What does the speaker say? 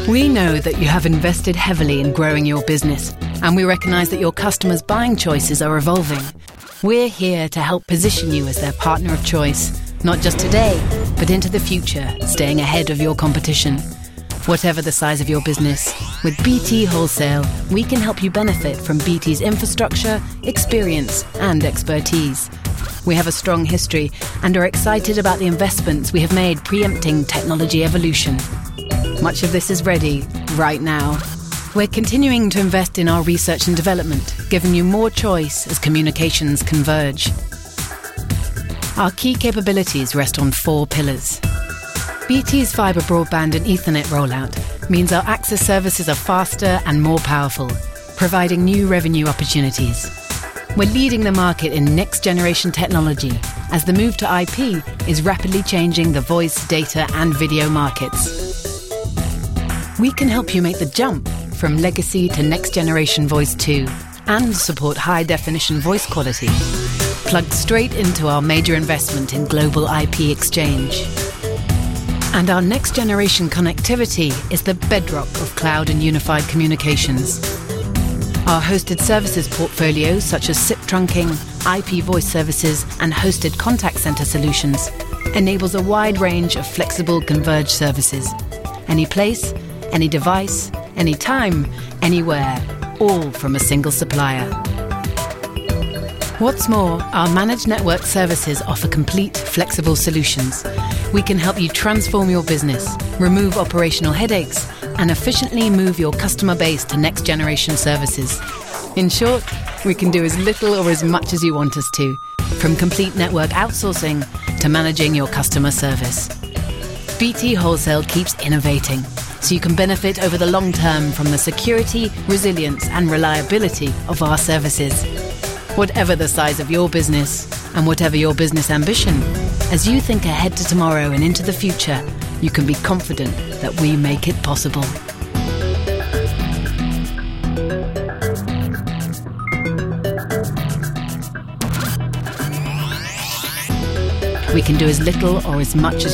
We know that you have invested heavily in growing your business, and we recognize that your customers' buying choices are evolving. We're here to help position you as their partner of choice, not just today, but into the future, staying ahead of your competition. Whatever the size of your business, with BT Wholesale, we can help you benefit from BT's infrastructure, experience, and expertise. We have a strong history and are excited about the investments we have made preempting technology evolution. Much of this is ready right now. We're continuing to invest in our research and development, giving you more choice as communications converge. Our key capabilities rest on 4 pillars. BT's fibre broadband and Ethernet rollout means our access services are faster and more powerful, providing new revenue opportunities. We're leading the market in next-generation technology as the move to IP is rapidly changing the voice, data and video markets. We can help you make the jump from legacy to next-generation voice too, and support high-definition voice quality, plugged straight into our major investment in global IP exchange. And our next-generation connectivity is the bedrock of cloud and unified communications. Our hosted services portfolio, such as SIP trunking, IP voice services, and hosted contact center solutions, enables a wide range of flexible converged services. Any place, any device, anytime, anywhere, all from a single supplier. What's more, our managed network services offer complete, flexible solutions. We can help you transform your business, remove operational headaches, and efficiently move your customer base to next-generation services. In short, we can do as little or as much as you want us to, from complete network outsourcing to managing your customer service. BT Wholesale keeps innovating, so you can benefit over the long term from the security, resilience, and reliability of our services. Whatever the size of your business, and whatever your business ambition, as you think ahead to tomorrow and into the future, you can be confident that we make it possible. We can do as little or as much as